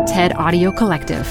TED Audio Collective.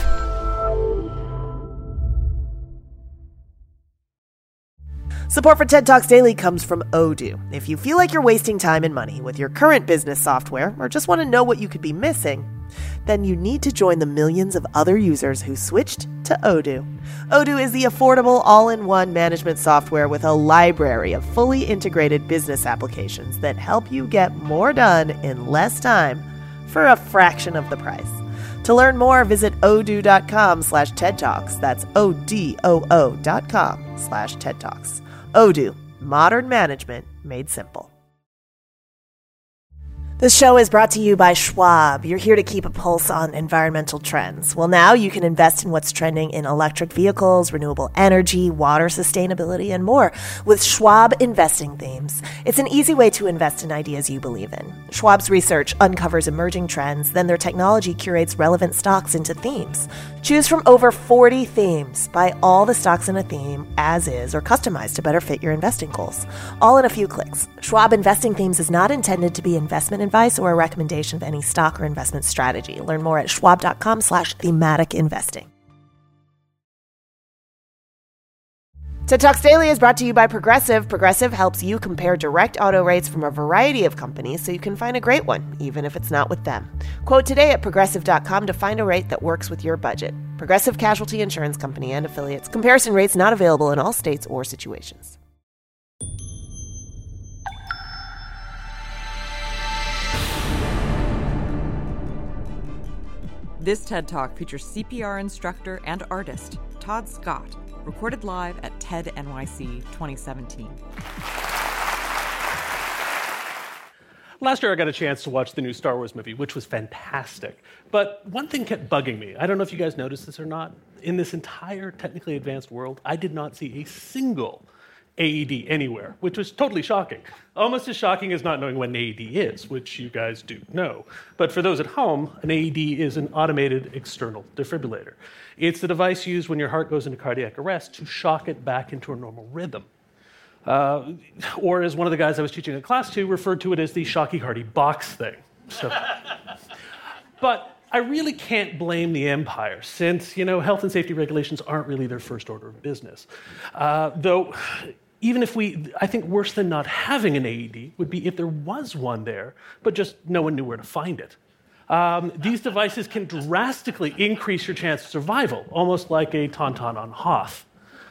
Support for TED Talks Daily comes from Odoo. If you feel like you're wasting time and money with your current business software or just want to know what you could be missing, then you need to join the millions of other users who switched to Odoo. Odoo is the affordable all-in-one management software with a library of fully integrated business applications that help you get more done in less time for a fraction of the price. To learn more, visit odoo.com/TED Talks. That's ODOO.com/TED Talks. Odoo, modern management made simple. This show is brought to you by Schwab. You're here to keep a pulse on environmental trends. Well, now you can invest in what's trending in electric vehicles, renewable energy, water sustainability, and more with Schwab Investing Themes. It's an easy way to invest in ideas you believe in. Schwab's research uncovers emerging trends, then their technology curates relevant stocks into themes. Choose from over 40 themes. Buy all the stocks in a theme as is or customized to better fit your investing goals. All in a few clicks. Schwab Investing Themes is not intended to be investment advice or a recommendation of any stock or investment strategy. Learn more at schwab.com/thematic investing. TED Talks Daily is brought to you by Progressive. Progressive helps you compare direct auto rates from a variety of companies so you can find a great one, even if it's not with them. Quote today at progressive.com to find a rate that works with your budget. Progressive Casualty Insurance Company and Affiliates. Comparison rates not available in all states or situations. This TED Talk features CPR instructor and artist Todd Scott, recorded live at TED NYC 2017. Last year I got a chance to watch the new Star Wars movie, which was fantastic. But one thing kept bugging me. I don't know if you guys noticed this or not. In this entire technically advanced world, I did not see a single AED anywhere, which was totally shocking. Almost as shocking as not knowing what an AED is, which you guys do know. But for those at home, an AED is an automated external defibrillator. It's the device used when your heart goes into cardiac arrest to shock it back into a normal rhythm. Or as one of the guys I was teaching a class to referred to it as the shocky hardy box thing. But I really can't blame the Empire, since, health and safety regulations aren't really their first order of business. Though, even if I think worse than not having an AED would be if there was one there, but just no one knew where to find it. These devices can drastically increase your chance of survival, almost like a tauntaun on Hoth.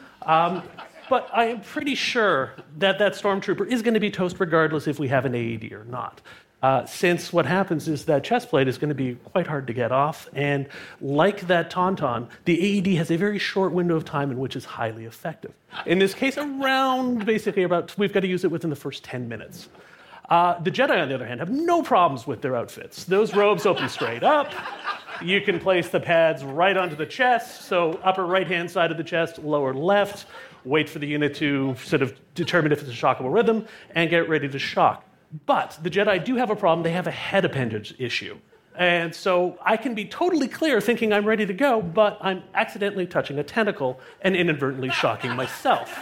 But I am pretty sure that stormtrooper is going to be toast regardless if we have an AED or not. Since what happens is that chest plate is going to be quite hard to get off, and like that tauntaun, the AED has a very short window of time in which it's highly effective. In this case, we've got to use it within the first 10 minutes. The Jedi, on the other hand, have no problems with their outfits. Those robes open straight up. You can place the pads right onto the chest, so upper right-hand side of the chest, lower left, wait for the unit to sort of determine if it's a shockable rhythm, and get ready to shock. But the Jedi do have a problem. They have a head appendage issue. And so I can be totally clear thinking I'm ready to go, but I'm accidentally touching a tentacle and inadvertently shocking myself.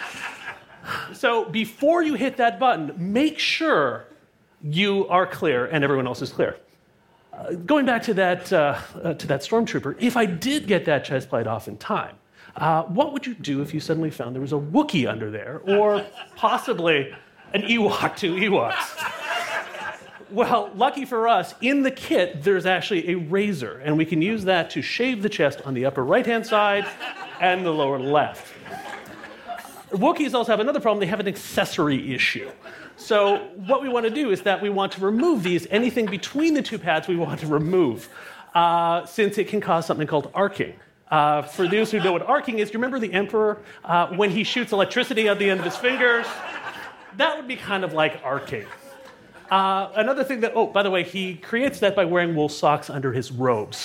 So before you hit that button, make sure you are clear and everyone else is clear. Going back to that stormtrooper, if I did get that chest plate off in time, what would you do if you suddenly found there was a Wookiee under there, or possibly an Ewok to Ewoks? Well, lucky for us, in the kit, there's actually a razor, and we can use that to shave the chest on the upper right-hand side and the lower left. Wookiees also have another problem. They have an accessory issue. So what we want to do is that we want to remove these. Anything between the two pads we want to remove, since it can cause something called arcing. For those who know what arcing is, do you remember the Emperor when he shoots electricity at the end of his fingers? That would be kind of like arcing. Another thing by the way, he creates that by wearing wool socks under his robes.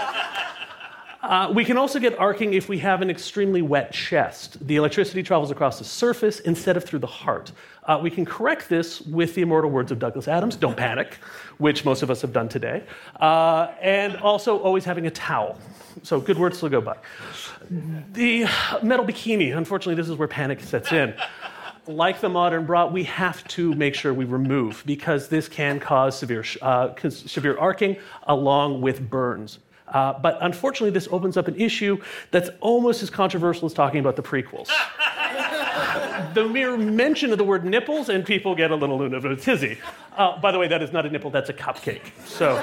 We can also get arcing if we have an extremely wet chest. The electricity travels across the surface instead of through the heart. We can correct this with the immortal words of Douglas Adams, don't panic, which most of us have done today, and also always having a towel. So good words to go by. The metal bikini, unfortunately, this is where panic sets in. Like the modern bra, we have to make sure we remove, because this can cause severe arcing along with burns. But unfortunately, this opens up an issue that's almost as controversial as talking about the prequels. The mere mention of the word nipples, and people get a little of a tizzy. By the way, that is not a nipple, that's a cupcake. So,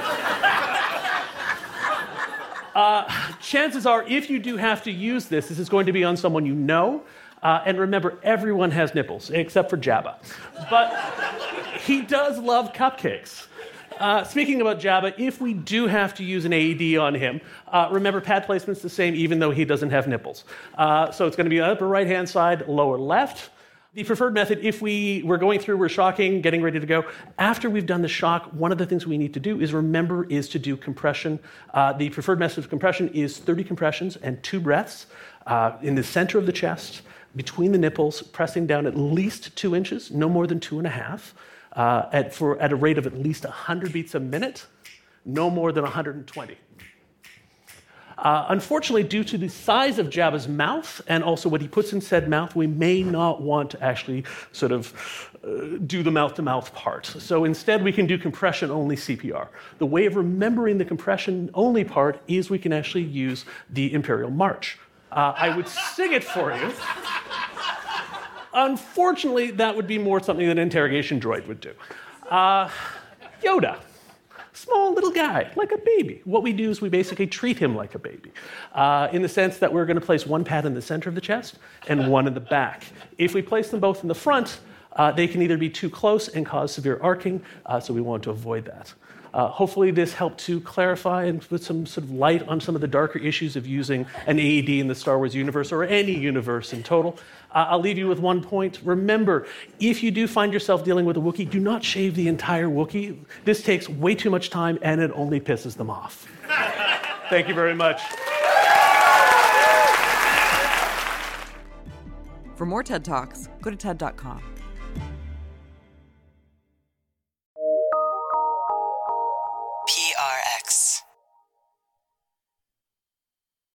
chances are, if you do have to use this is going to be on someone you know. And remember, everyone has nipples, except for Jabba. But he does love cupcakes. Speaking about Jabba, if we do have to use an AED on him, remember pad placement's the same even though he doesn't have nipples. So it's going to be upper right-hand side, lower left. The preferred method, if we're going through, we're shocking, getting ready to go, after we've done the shock, one of the things we need to do is to do compression. The preferred method of compression is 30 compressions and 2 breaths in the center of the chest, between the nipples, pressing down at least 2 inches, no more than 2.5, at a rate of at least 100 beats a minute, no more than 120. Unfortunately, due to the size of Jabba's mouth and also what he puts in said mouth, we may not want to actually sort of do the mouth-to-mouth part. So instead, we can do compression-only CPR. The way of remembering the compression-only part is we can actually use the Imperial March. I would sing it for you. Unfortunately, that would be more something that an interrogation droid would do. Yoda. Small little guy, like a baby. What we do is we basically treat him like a baby, in the sense that we're going to place one pad in the center of the chest and one in the back. If we place them both in the front, they can either be too close and cause severe arcing, so we want to avoid that. Hopefully this helped to clarify and put some sort of light on some of the darker issues of using an AED in the Star Wars universe or any universe in total. I'll leave you with one point. Remember, if you do find yourself dealing with a Wookiee, do not shave the entire Wookiee. This takes way too much time and it only pisses them off. Thank you very much. For more TED Talks, go to TED.com. PRX.